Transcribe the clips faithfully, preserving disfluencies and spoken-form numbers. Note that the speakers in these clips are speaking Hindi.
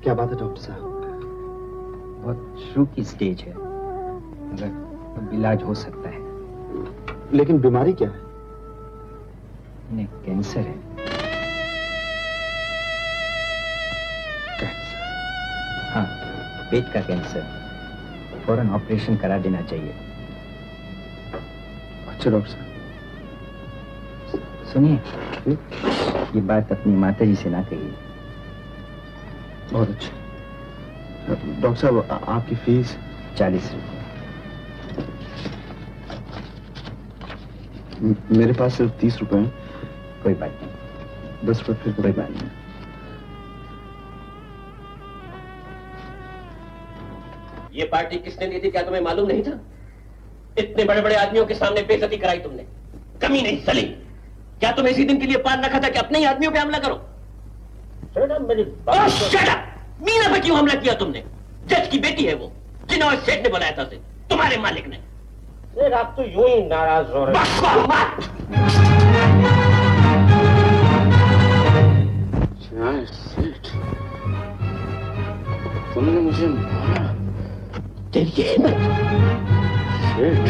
क्या बात है डॉक्टर साहब? बहुत शुरू की स्टेज है, मगर अब इलाज हो सकता है। लेकिन बीमारी क्या है? इन्हें कैंसर है। कैंसर? हाँ, पेट का कैंसर। फौरन ऑपरेशन करा देना चाहिए। अच्छा डॉक्टर साहब। सुनिए, ये बात अपनी माता जी से ना कहिए। बहुत अच्छा। डॉक्टर साहब, आपकी फीस? चालीस रुपये। मेरे पास सिर्फ तीस रुपए हैं। कोई बात नहीं। दस रुपये फिर कोई बात नहीं। ये पार्टी किसने दी थी, क्या तुम्हें मालूम नहीं था? इतने बड़े बड़े आदमियों के सामने बेइज्जती कराई तुमने। कमी नहीं सली। क्या तुम्हें इसी दिन के लिए पार रखा था कि अपने ही आदमियों पे हमला करो? मेरी बात शट अप! मीना पे क्यों हमला किया तुमने? जज की बेटी है वो, जिन्होंने सेठ ने बुलाया था उसे, तुम्हारे मालिक ने। आप तो यूं ही नाराज हो रहे हैं। सेठ, तुमने मुझे मारा? तेरी हिम्मत! सेठ,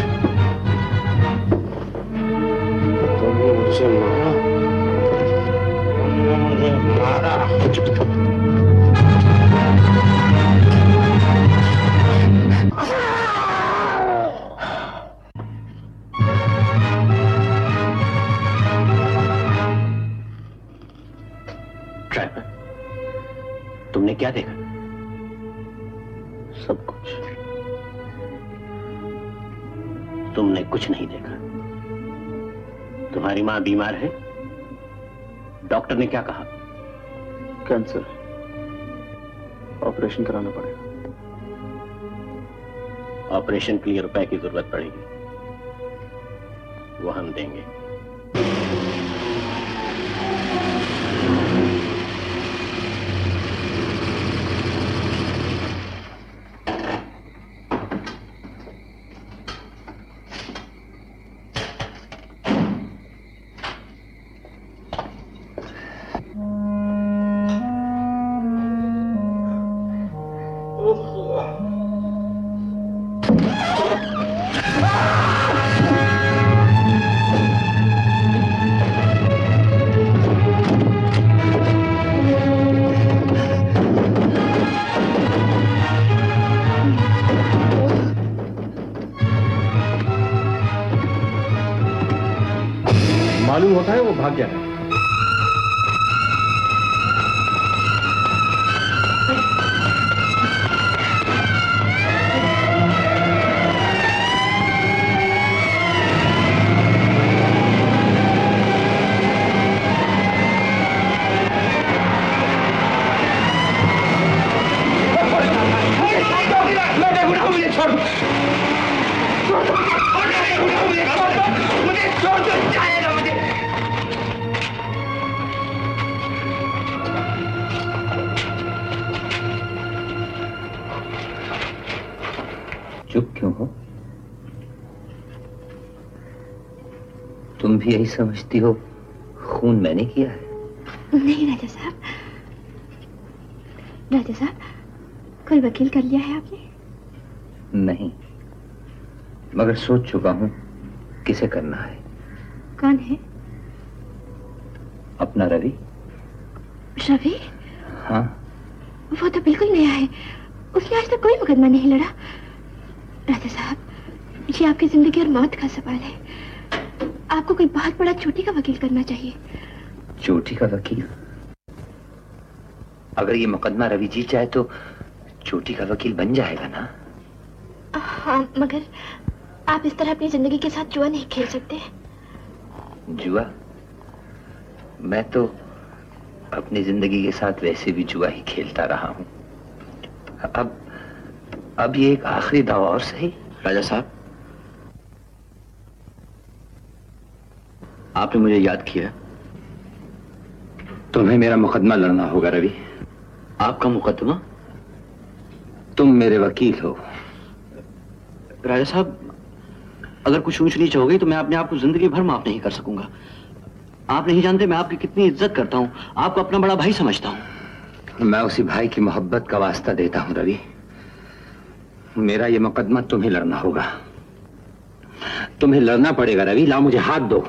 तुमने मुझे मारा? तुमने मुझे मारा? ड्राइवर, तुमने क्या देखा? सब कुछ। तुमने कुछ नहीं देखा। तुम्हारी मां बीमार है। डॉक्टर ने क्या कहा? कैंसर, ऑपरेशन कराना पड़ेगा। ऑपरेशन के लिए रुपए की जरूरत पड़ेगी, वो हम देंगे। मालूम होता है वो भाग गया है। चुप क्यों हो? तुम भी यही समझती हो खून मैंने किया है? नहीं राजा साहब, राजा साहब, कोई वकील कर लिया है आपने? नहीं, मगर सोच चुका हूं किसे करना है। कौन है? अपना रवि। रवि? हाँ। वो तो बिल्कुल नया है, उसने आज तक कोई मुकदमा नहीं लड़ा। राजा साहब, ये आपकी जिंदगी और मौत का सवाल है। आपको कोई बहुत बड़ा चोटी का वकील करना चाहिए। चोटी का वकील? अगर ये मुकदमा रवि जीत जाए तो चोटी का वकील बन जाएगा ना? हाँ, मगर आप इस तरह अपनी जिंदगी के साथ जुआ नहीं खेल सकते। जुआ? मैं तो अपनी जिंदगी के साथ वैसे भी जुआ ही खेलता रहा हूं। अब अब ये एक आखिरी दावा और सही। राजा साहब, आपने मुझे याद किया। तुम्हें मेरा मुकदमा लड़ना होगा रवि। आपका मुकदमा? तुम मेरे वकील हो। राजा साहब, अगर कुछ ऊंच नीच हो गई तो मैं अपने आप को जिंदगी भर माफ नहीं कर सकूंगा। आप नहीं जानते मैं आपकी कितनी इज्जत करता हूं, आपको अपना बड़ा भाई समझता हूं। मैं उसी भाई की मोहब्बत का वास्ता देता हूं रवि। मेरा ये मुकदमा तुम्हें लड़ना होगा, तुम्हें लड़ना पड़ेगा रवि। लाओ मुझे हाथ दो,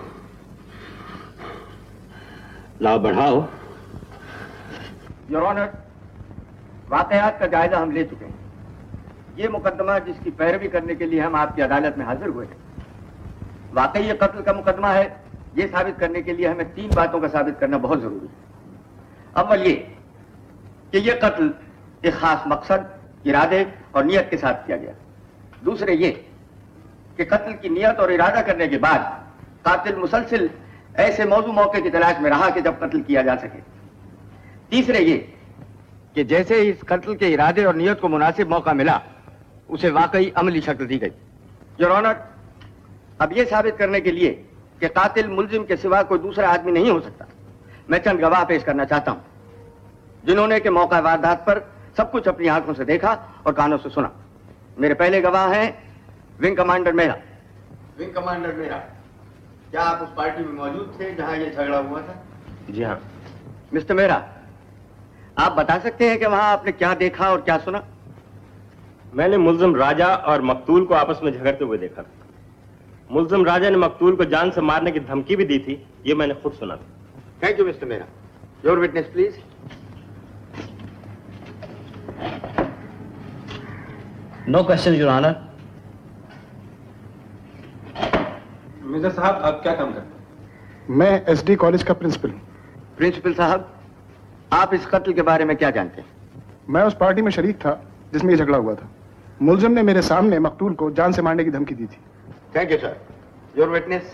लाओ बढ़ाओ। योर ऑनर, वाकयात का जायजा हम ले चुके हैं। ये मुकदमा जिसकी पैरवी करने के लिए हम आपकी अदालत में हाजिर हुए हैं, वाकई ये कत्ल का मुकदमा है, ये साबित करने के लिए हमें तीन बातों का साबित करना बहुत जरूरी है। अव्वल ये कि ये कत्ल एक खास मकसद, इरादे और नियत के साथ किया गया। दूसरे ये कि कत्ल की नियत और इरादा करने के बाद कातिल मुसलसिल ऐसे मौजू मौके की तलाश में रहा कि जब कत्ल किया जा सके। तीसरे ये कि जैसे ही इस कत्ल के इरादे और नियत को मुनासिब मौका मिला, उसे वाकई अमली शक्ल दी गई। योर ऑनर, अब यह साबित करने के लिए कि कातिल मुल्जिम के सिवा कोई दूसरा आदमी नहीं हो सकता, मैं चंद गवाह पेश करना चाहता हूं, जिन्होंने के मौका वारदात पर सब कुछ अपनी आंखों से देखा और कानों से सुना। मेरे पहले गवाह हैं wing commander Mehra. Wing commander Mehra, क्या आप उस पार्टी में मौजूद थे जहां यह झगड़ा हुआ था? जी हाँ। मिस्टर मेहरा, आप बता सकते हैं कि वहां आपने क्या देखा और क्या सुना? मैंने मुल्जिम राजा और मकतूल को आपस में झगड़ते हुए देखा। मुल्जिम राजा ने मकतूल को जान से मारने की धमकी भी दी थी, ये मैंने खुद सुना था। Thank you mister Mehra. Your witness please. No question your honour. Mirza साहब, आप क्या काम करते हैं? मैं एसडी कॉलेज का प्रिंसिपल हूँ। प्रिंसिपल साहब, आप इस कत्ल के बारे में क्या जानते हैं? मैं उस पार्टी में शरीक था जिसमें ये झगड़ा हुआ था। मुल्जिम ने मेरे सामने मकतूल को जान से मारने की धमकी दी थी। Thank you sir. Your witness.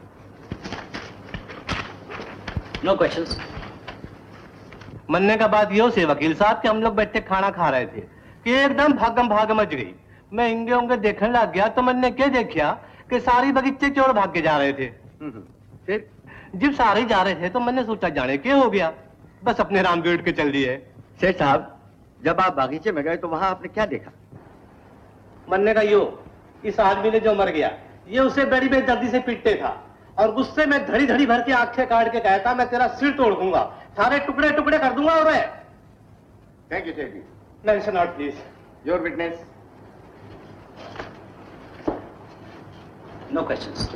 No questions. मनने का बात यो से वकील साहब कि हम लोग बैठे खाना खा रहे थे कि एकदम भागम भाग मच गई। मैं इंगे उंगे देखने लग गया तो मैंने क्या देखा कि सारी बगीचे चोर भाग के जा रहे थे। फिर जब सारे जा रहे थे तो मैंने सोचा जाने क्या हो गया, बस अपने राम गेट के चल दिए। सेठ साहब, जब आप बागीचे में गए तो वहां आपने क्या देखा? मनने का यो, इस आदमी ने जो मर गया ये उसे बड़ी बेदर्दी से पीटते था और गुस्से में धड़ी धड़ी भर के आंखें काट के कहता मैं तेरा सिर तोड़ दूंगा, सारे टुकड़े टुकड़े कर दूंगा। और थैंक यू सेठ जी। Mention not please. Your witness. No questions.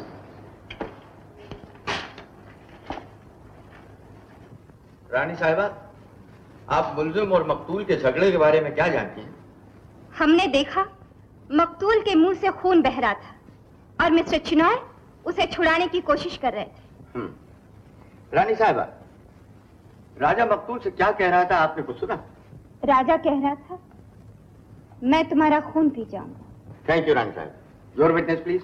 रानी साहिबा, आप मुल्जिम और मकतूल के झगड़े के बारे में क्या जानती हैं? हमने देखा मकतूल के मुंह से खून बह रहा था और मिस्टर चिनॉय उसे छुड़ाने की कोशिश कर रहे थे। हम्म। रानी साहिबा, राजा मकतूल से क्या कह रहा था, आपने कुछ सुना? राजा कह रहा था मैं तुम्हारा खून पी जाऊंगा। थैंक यू रानी साहिबा। Your witness please.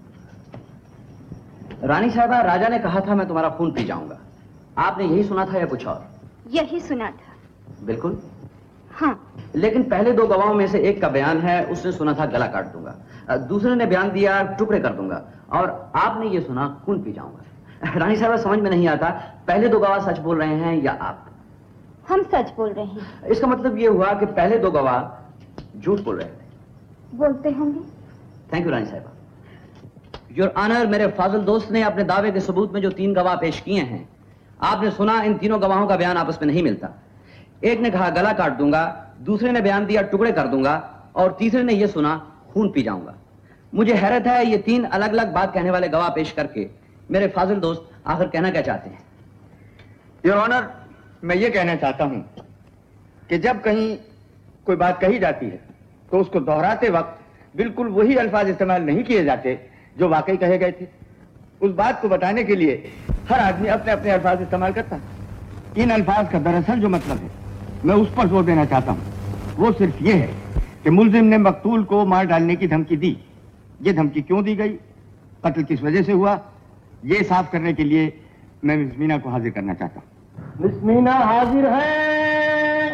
रानी साहबा, राजा ने कहा था मैं तुम्हारा खून पी जाऊंगा। आपने यही सुना था या कुछ और? यही सुना था। बिल्कुल। हाँ। लेकिन पहले दो गवाहों में से एक का बयान है उसने सुना था गला काट दूंगा, दूसरे ने बयान दिया टुकड़े कर दूंगा, और आपने ये सुना खून पी जाऊंगा। रानी साहबा, समझ में नहीं आता पहले दो गवाह सच बोल रहे हैं या आप? हम सच बोल रहे हैं। इसका मतलब ये हुआ कि पहले दो गवाह झूठ बोल रहे थे। बोलते होंगे। थैंक यू रानी साहबा। योर ऑनर, मेरे फाजिल दोस्त ने अपने दावे के सबूत में जो तीन गवाह पेश किए हैं, आपने सुना इन तीनों गवाहों का बयान आपस में नहीं मिलता। एक ने कहा गला काट दूंगा, दूसरे ने बयान दिया टुकड़े कर दूंगा, और तीसरे ने यह सुना खून पी जाऊंगा। मुझे हैरत है ये तीन अलग अलग बात कहने वाले गवाह पेश करके मेरे फाजिल दोस्त आखिर कहना क्या चाहते हैं? योर ऑनर, मैं ये कहना चाहता हूं कि जब कहीं कोई बात कही जाती है तो उसको दोहराते वक्त बिल्कुल वही अल्फाज इस्तेमाल नहीं किए जाते जो वाकई कहे गए थे। उस बात को बताने के लिए हर आदमी अपने अपने अल्फाज इस्तेमाल करता है। इन अल्फाज का दरअसल जो मतलब है मैं उस पर जोर देना चाहता हूं। वो सिर्फ ये है कि मुल्जिम ने मकतूल को मार डालने की धमकी दी। ये धमकी क्यों दी गई, कत्ल किस वजह से हुआ, ये साफ करने के लिए मैं मिस मीना को हाजिर करना चाहता हूं। मिस मीना हाजिर है।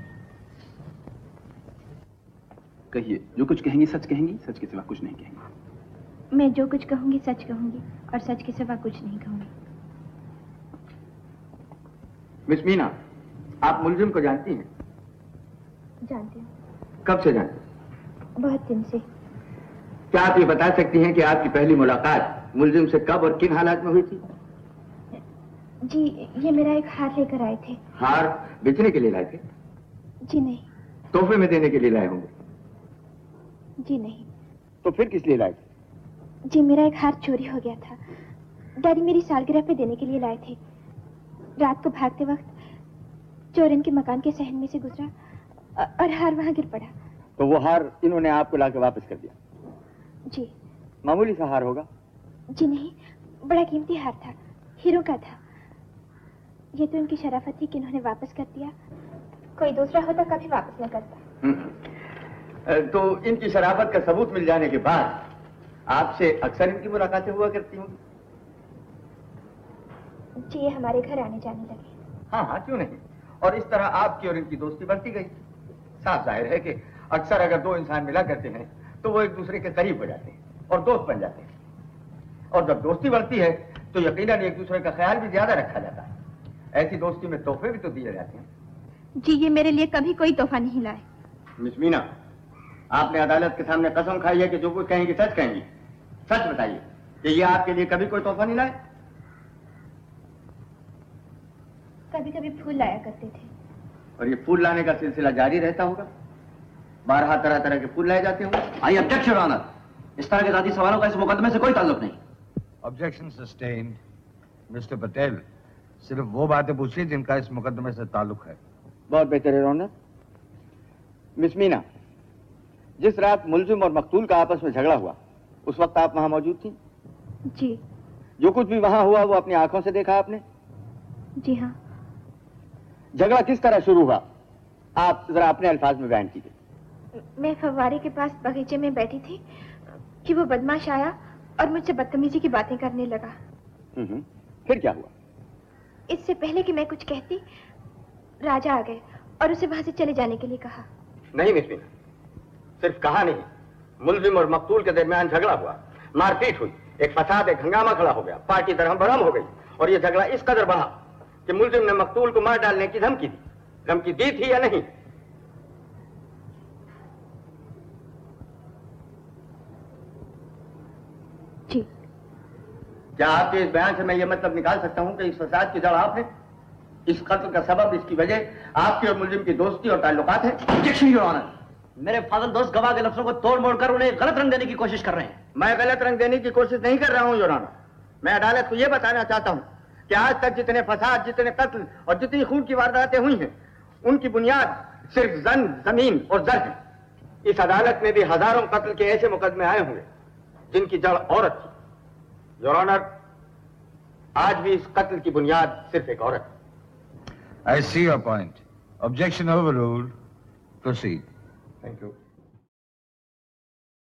कहिए, जो कुछ कहेंगी सच कहेंगी, सच के सिवा कुछ नहीं कहेंगी। मैं जो कुछ कहूंगी सच कहूंगी और सच के सिवा कुछ नहीं कहूंगी। मिस मीना, आप मुल्जिम को जानती हैं? जानती हूँ। कब से जानती हैं? बहुत दिन से। क्या आप ये बता सकती हैं कि आपकी पहली मुलाकात मुल्जिम से कब और किन हालात में हुई थी? जी, ये मेरा एक हार लेकर आए थे। हार बेचने के लिए लाए थे? जी नहीं। तोहफे में देने के लिए लाए होंगे। जी नहीं। तो फिर किस लिए लाए थे? जी मेरा एक हार चोरी हो गया था। डैडी मेरी सालगिरह पे देने के लिए लाए थे। रात को भागते वक्त चोर इनके मकान के सहन में से गुजरा और हार वहां गिर पड़ा। तो वो हार इन्होंने आपको लाके वापस कर दिया? जी। मामूली सा हार होगा? जी नहीं, बड़ा कीमती हार था, हीरो का था। ये तो इनकी शराफत थी कि इन्होंने वापस कर दिया। कोई दूसरा होता कभी वापस न करता। तो इनकी शराफत का सबूत मिल जाने के बाद आपसे अक्सर इनकी मुलाकातें हुआ करती होंगी? जी ये हमारे घर आने जाने लगे। हाँ हाँ क्यों नहीं, और इस तरह आपकी और इनकी दोस्ती बढ़ती गई। साफ जाहिर है कि अक्सर अगर दो इंसान मिला करते हैं तो वो एक दूसरे के करीब हो जाते हैं और दोस्त बन जाते हैं, और जब दोस्ती बढ़ती है तो यकीनन एक दूसरे का ख्याल भी ज्यादा रखा जाता है। ऐसी दोस्ती में तोहफे भी तो दिए जाते हैं। जी ये मेरे लिए कभी कोई तोहफा नहीं लाए। मिस मीना, आपने अदालत के सामने कसम खाई है कि जो कुछ कहेंगी सच कहेंगी। सच बताइए कि ये आपके लिए कभी कोई तोहफा नहीं लाए? कभी कभी फूल लाया करते थे। और ये फूल लाने का सिलसिला जारी रहता होगा? बारह तरह तरह के फूल लाए जाते होंगे? आई ऑब्जेक्ट योर ऑनर, इस तरह के जाती सवालों का इस मुकदमे से कोई ताल्लुक नहीं। Objection sustained. मिस्टर पटेल, सिर्फ वो बातें पूछिए जिनका इस मुकदमे से ताल्लुक है। बहुत बेहतर है ऑनर। मिस मीना, जिस रात मुलजिम और मकतूल का आपस में झगड़ा हुआ उस वक्त आप वहां मौजूद थी? जी। जो कुछ भी वहां हुआ वो अपनी आंखों से देखा आपने? जी हाँ। झगड़ा किस तरह शुरू हुआ आप जरा अपने अल्फाज में बयान कीजिए। मैं फव्वारे के पास बगीचे में बैठी थी कि वो बदमाश आया और मुझसे बदतमीजी की बातें करने लगा। हम्म, फिर क्या हुआ? इससे पहले कि मैं कुछ कहती राजा आ गए और उसे वहां से चले जाने के लिए कहा। नहीं मिस मीना, सिर्फ कहा नहीं, मुलजिम और मकतूल के दरमियान झगड़ा हुआ, मारपीट हुई, एक फसाद एक हंगामा खड़ा हो गया, पार्टी दरहम बरहम हो गई और ये झगड़ा इस कदर बढ़ा कि मुलजिम ने मकतूल को मार डालने की धमकी दी। धमकी दी थी या नहीं? जी। क्या आपके इस बयान से मैं ये मतलब निकाल सकता हूं कि इस फसाद की जड़ आप है? इस कत्ल का सबब, इसकी वजह आपकी और मुलजिम की दोस्ती और ताल्लुकात है? ऑब्जेक्शन योर ऑनर, मेरे फादर दोस्त गवाह के लफ्जों को तोड़ मोड़ कर उन्हें गलत रंग देने की कोशिश कर रहे हैं। मैं गलत रंग देने की कोशिश नहीं कर रहा हूं योर ऑनर। मैं अदालत को यह बताना चाहता हूं कि आज तक जितने फसाद, जितने कत्ल और जितनी खून की वारदातें हुई हैं उनकी बुनियाद सिर्फ जन, जमीन और जर है। इस अदालत में भी हजारों कत्ल के ऐसे मुकदमे आए होंगे जिनकी जड़ औरत थी। योर ऑनर, आज भी इस कत्ल की बुनियाद सिर्फ एक औरत है। I see your point. Objection overruled. Proceed. Thank you.